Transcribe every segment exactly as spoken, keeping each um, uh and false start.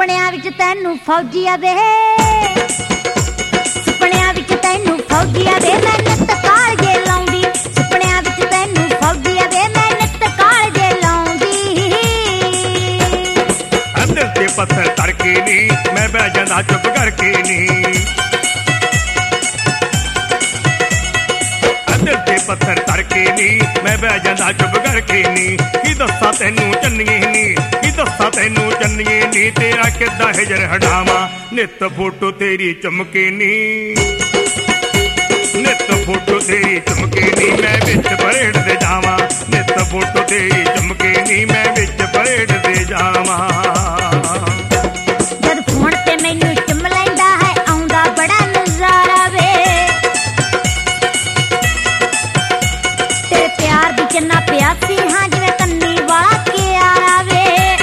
ਸੁਪਨਿਆਂ ਵਿੱਚ ਤੈਨੂੰ ਫੌਜੀਆ ਵੇ, ਸੁਪਨਿਆਂ ਵਿੱਚ ਤੈਨੂੰ ਫੌਜੀਆ ਵੇ ਮੈਂ ਨਿੱਤ ਕਾਲਜੇ ਲਾਉਂਦੀ, ਸੁਪਨਿਆਂ ਵਿੱਚ ਤੈਨੂੰ ਫੌਜੀਆ ਵੇ ਮੈਂ ਨਿੱਤ ਕਾਲਜੇ ਲਾਉਂਦੀ। ਦਿਲ ਤੇ ਪੱਥਰ ਧਰ ਕੇ ਨੀ ਮੈਂ ਬਹਿ ਜਾਂਦਾ ਚੁੱਪ ਕਰਕੇ ਨੀ, ਦਿਲ ਤੇ ਪੱਥਰ ਧਰ ਕੇ ਨੀ ਮੈਂ ਬਹਿ ਜਾਂਦਾ ਚੁੱਪ ਕਰਕੇ ਨੀ। ਕੀ ਦੱਸਾਂ ਤੈਨੂੰ ਚੰਨੀਏ ਨੀ, ਕੀ ਦੱਸਾਂ ਤੈਨੂੰ ਚੰਨੀਏ ਨੀ, ਤੇਰਾ ਕਿੱਦਾਂ ਹਿਜਰ ਹਟਾਵਾਂ ਨਿੱਤ ਫੋਟੋ ਤੇਰੀ ਚਮਕੇ ਨੀ, ਨਿੱਤ ਫੋਟੋ ਤੇਰੀ ਚਮਕੇ ਨੀ ਮੈਂ ਵਿੱਚ ਪਰੇਡ ਦੇ ਜਾਵਾਂ, ਨਿੱਤ ਫੋਟੋ ਤੇਰੀ ਚਮਕੇ ਨੀ ਮੈਂ ਵਿੱਚ ਪਰੇਡ ਦੇ ਜਾਵਾਂ। ਜਦ ਫੋਨ ਤੇ ਮੈਨੂੰ ਚੁੰਮ ਲੈਂਦਾ ਹੈ ਆਉਂਦਾ ਬੜਾ ਨਜ਼ਾਰਾ ਵੇ, ਤੇਰੇ ਪਿਆਰ ਦੀ ਚੰਨਾ ਪਿਆਸੀ ਹਾਂ ਜਿਵੇਂ ਕੰਨੀ ਵਾਲਾ ਕਿਆਰਾ ਵੇ,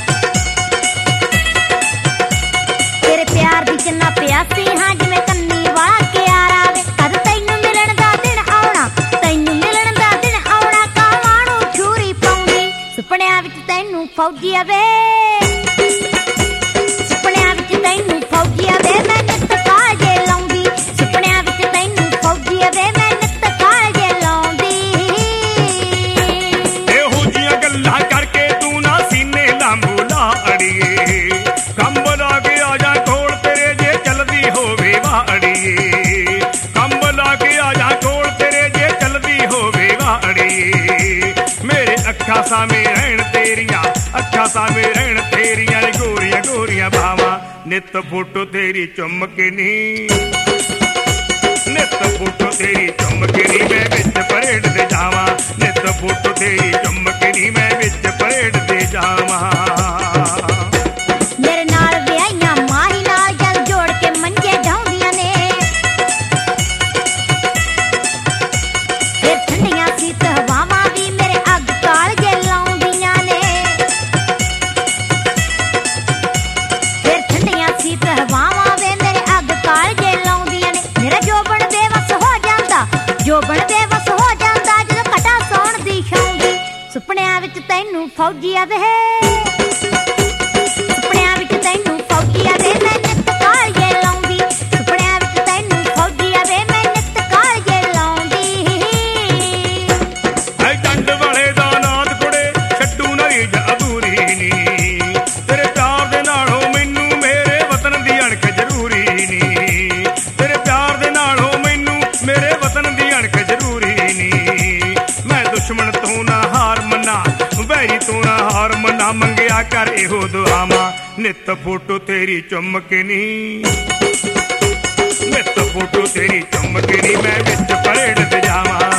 ਤੇਰੇ ਪਿਆਰ ਦੀ ਚੰਨਾ ਪਿਆਸੀ ਹਾਂ ਜਿਵੇਂ ਕੰਨੀ ਵਾਲਾ ਕਿਆਰਾ ਵੇ। ਕਦ ਤੈਨੂੰ ਮਿਲਣ ਦਾ ਦਿਨ ਆਉਣਾ, ਤੈਨੂੰ ਮਿਲਣ ਦਾ ਦਿਨ ਆਉਣਾ, ਕਾਵਾਂ ਨੂੰ ਛੁਰੀ ਪਾਉਂਦੀ, ਸੁਪਨਿਆਂ ਵਿੱਚ ਤੈਨੂੰ ਫੌਜੀਆ ਵੇ, ਸੁਪਨਿਆਂ ਵਿੱਚ ਤੈਨੂੰ ਫੌਜੀਆ ਵੇ ਮੈਂ ਨਿੱਤ ਕਾਲਜੇ ਲਾਉਂਦੀ, ਸੁਪਨਿਆਂ ਵਿੱਚ ਤੈਨੂੰ ਫੌਜੀਆ ਵੇ ਮੈਂ ਨਿੱਤ ਕਾਲਜੇ ਲਾਉਂਦੀ। ਇਹੋ ਜਿਹੀਆਂ ਗੱਲਾਂ ਕਰਕੇ ਤੂੰ ਨਾ ਸੀਨੇ ਲਾਂਬੂ ਲਾ ਅੜੀਏ, ਕੰਬ ਲਾ ਕੇ ਆ ਜਾ ਕੋਲ ਤੇਰੇ ਜੇ ਚੱਲਦੀ ਹੋਵੇ ਵਾੜੀਏ, ਕੰਬ ਲਾ ਕੇ ਆ ਜਾ ਕੋਲ ਤੇਰੇ ਜੇ ਚੱਲਦੀ ਹੋਵੇ ਵਾੜੀਏ। ਮੇਰੇ ਅੱਖਾਂ ਸਾਹਮਣੇ ਰਹਿਣ ਤੇਰੀਆਂ, ਅੱਖਾਂ ਸਾਹਮਣੇ ਰਹਿਣ ਤੇਰੀਆਂ ਗੋਰੀਆਂ ਗੋਰੀਆਂ ਬਾਵਾਂ, ਨਿੱਤ ਫੋਟੋ ਤੇਰੀ ਚੁੰਮ ਕੇ ਨੀ, ਨਿੱਤ ਫੋਟੋ ਤੇਰੀ ਚੁੰਮ ਕੇ ਨੀ ਮੈਂ ਵਿੱਚ ਪਰੇਡ ਦੇ ਜਾਵਾਂ, ਨਿੱਤ ਫੋਟੋ ਤੇਰੀ ਚੁੰਮ ਕੇ ਨੀ ਮੈਂ ਵਿੱਚ ਪਰੇਡ ਦੇ ਜਾਵਾਂ। ਮੇਰੇ ਨਾਲ ਵਿਆਹੀਆਂ ਮਾਹੀ ਨਾਲ ਜਲ ਜੋੜ ਕੇ ਮੰਜੇ ਢਾਉਂਦੀਆਂ ਨੇ, ਫਿਰ ਠੰਡੀਆਂ ਸੀਤ ਹਵਾਵਾਂ ਵੀ ਮੇਰੇ ਅੱਗ ਕਾਲਜੇ ਲਾਉਂਦੀਆਂ ਨੇ, ਫਿਰ ਠੰਡੀਆਂ ਸੀਤ ਹਵਾਵਾਂ ਵੇ ਮੇਰੇ ਅੱਗ ਕਾਲਜੇ ਲਾਉਂਦੀਆਂ ਨੇ। ਮੇਰਾ ਜੋਬਨ ਬੇਵਸ ਹੋ ਜਾਂਦਾ, ਜੋਬਨ ਬੇਵਸ ਹੋ ਜਾਂਦਾ ਜਦੋਂ ਘਟਾ ਸੌਣ ਦੀ ਛਾਉਂਦੀ, ਸੁਪਨਿਆਂ ਵਿੱਚ ਤੈਨੂੰ ਫੌਜੀਆ ਵੇ, ਸੁਪਨਿਆਂ ਵਿੱਚ ਤੈਨੂੰ ਫੌਜੀਆ ਵੇ ਮੈਂ ਨਿੱਤ ਕਾਲਜੇ ਲਾਉਂਦੀ, ਸੁਪਨਿਆਂ ਵਿੱਚ ਤੈਨੂੰ ਫੌਜੀਆ ਵੇ ਮੈਂ ਨਿੱਤ ਕਾਲਜੇ ਲਾਉਂਦੀ। ਐ ਡੰਡ ਵਾਲੇ ਦਾ ਨਾਦ ਕੁੜੇ ਛੱਡੂ ਨਾ ਰੀਝ ਅਧੂਰੀ ਨੀ, ਤੇਰੇ ਪਿਆਰ ਦੇ ਨਾਲੋਂ ਮੈਨੂੰ ਮੇਰੇ ਵਤਨ ਦੀ ਅਣਖ ਜ਼ਰੂਰੀ ਨੀ, ਤੇਰੇ ਪਿਆਰ ਦੇ ਨਾਲੋਂ ਮੈਨੂੰ ਮੇਰੇ ਵਤਨ ਦੀ ਅਣਖ ਜ਼ਰੂਰੀ ਨੀ। ਮੈਂ ਦੁਸ਼ਮਣ ਤੋਂ ਨਾ ਹਾਰ ਮੰਨਾ, ਵੈਰੀ ਤੋਂ ਨਾ ਹਾਰ ਮੰਨਾ, ਮੰਗਿਆ ਕਰ ਇਹੋ ਦੁਆਵਾਂ, ਨਿੱਤ ਫੋਟੋ ਤੇਰੀ ਚੁੰਮ ਕੇ ਨੀ, ਨਿੱਤ ਫੋਟੋ ਤੇਰੀ ਚੁੰਮ ਕੇ ਨੀ ਮੈਂ ਵਿੱਚ ਪਰੇਡ ਤੇ ਜਾਵਾਂ।